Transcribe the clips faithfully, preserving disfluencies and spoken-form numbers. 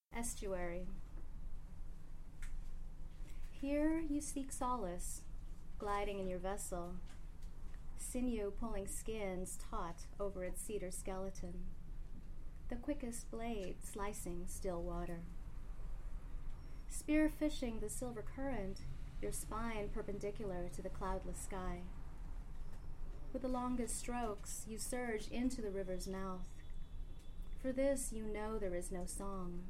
Estuary. Here you seek solace, gliding in your vessel, sinew pulling skins taut over its cedar skeleton, the quickest blade slicing still water. Spear fishing the silver current, your spine perpendicular to the cloudless sky. With the longest strokes, you surge into the river's mouth. For this you know there is no song.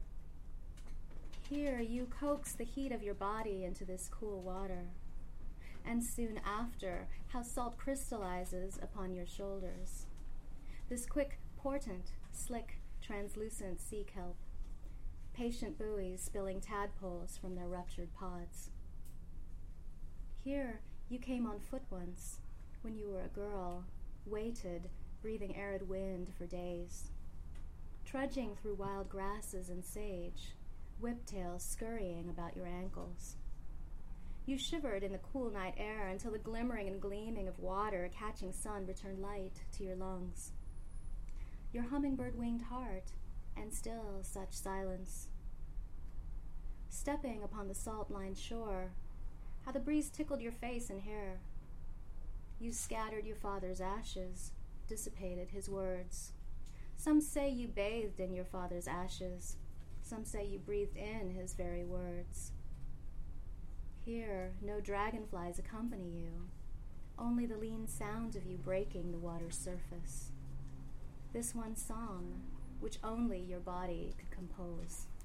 Here you coax the heat of your body into this cool water, and soon after, how salt crystallizes upon your shoulders. This quick portent, slick, translucent sea kelp, patient buoys spilling tadpoles from their ruptured pods. Here you came on foot once, when you were a girl, waited, breathing arid wind for days, trudging through wild grasses and sage, whiptails scurrying about your ankles. You shivered in the cool night air until the glimmering and gleaming of water catching sun returned light to your lungs. Your hummingbird-winged heart, and still such silence. Stepping upon the salt-lined shore, how the breeze tickled your face and hair. You scattered your father's ashes, dissipated his words. Some say you bathed in your father's ashes. Some say you breathed in his very words. Here, no dragonflies accompany you, only the lean sound of you breaking the water's surface. This one song, which only your body could compose.